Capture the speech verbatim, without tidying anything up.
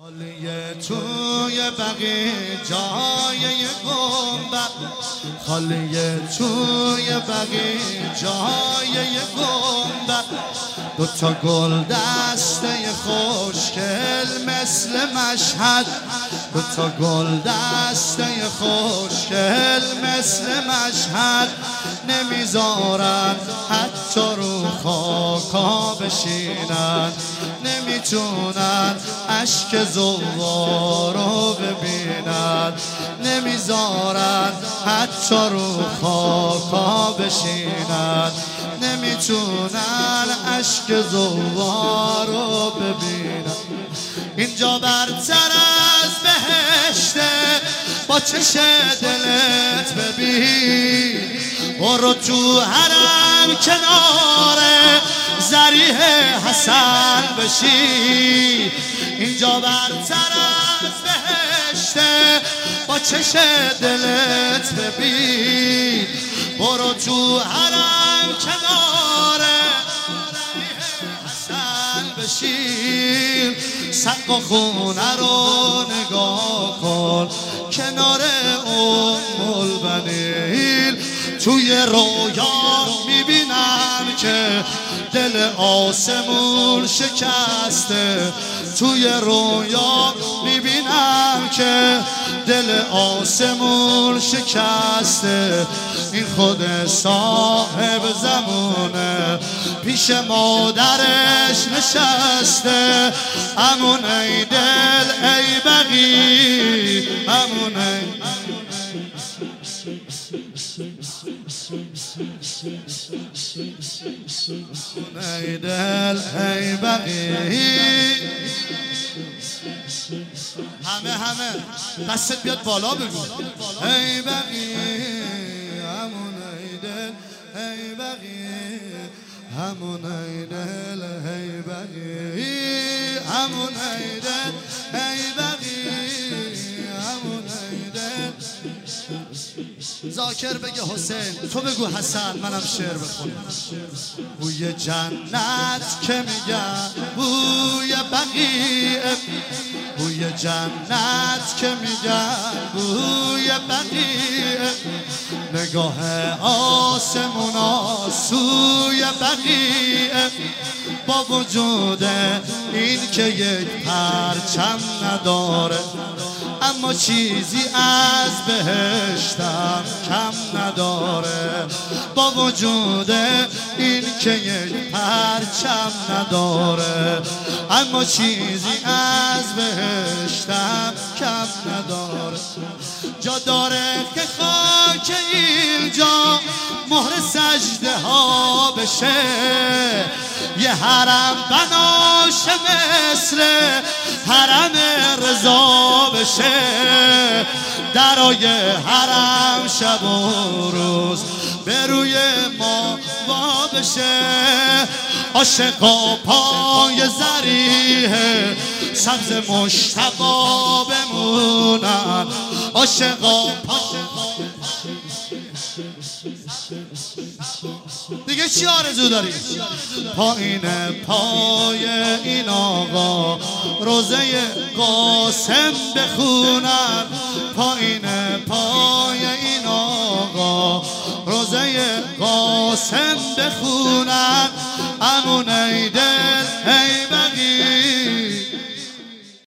خالیه توی بقیه جای گنبد، خالیه توی بقیه جای گنبد، دوتا گل دسته خوشگل مثل مشهد، دوتا گل دسته خوشگل مثل مشهد، نمیذارن حتی رو خاکا بشینن، نمیتونن اشک زوارو ببینن، نمیذارن حتی رو خاکا بشینن، نمیتونن اشک زوارو ببینن. اینجا برتر از بهشته، با چش دلت ببین، برو تو حرم کنار ضریح حسن بشی. اینجا برتر از بهشته، با چش دلت ببین، برو تو حرم کنار ضریح حسن بشی. سقف و خونه رو نگاه کن کنار ام البنین، توی رویا میبینم که دل آسمون شکسته، توی رویا میبینم که دل آسمون شکسته. این خود صاحب زمونه پیش مادرش نشسته، امون ای دل ای بقی، امون ای ای دل ای بقی. همه همه دستت بیاد بالا بگو ای بقی، همون ای دل ای بقی، همون ای دل ای بقی، همون ای دل ای بقی، همون ای دل. ذاکر بگه حسین، تو بگو حسن، منم شعر بخونم. بوی جنت که میگن بوی بقیع، بوی جنت که میگن بوی بقیع، نگاه آسمونا سوی بقیع، با وجود این که یک پرچم نداره، اما چیزی از بهشتم کم نداره، با وجود این که یک پرچم نداره، اما چیزی از بهشتم کم نداره. جا داره که خاک اینجا مهر سجده ها بشه، یه حرم بناشه مثل حرم رضا بشه، درای حرم شب و روز به روی ما وا بشه. عاشقا پای ضریح سبز مجتبی بمونن، عاشقا دیگه چی آرزو داری؟ پایین پای این آقا روزه قاسم بخونن، پایین پای این آقا روزه قاسم بخونن، امون ای دل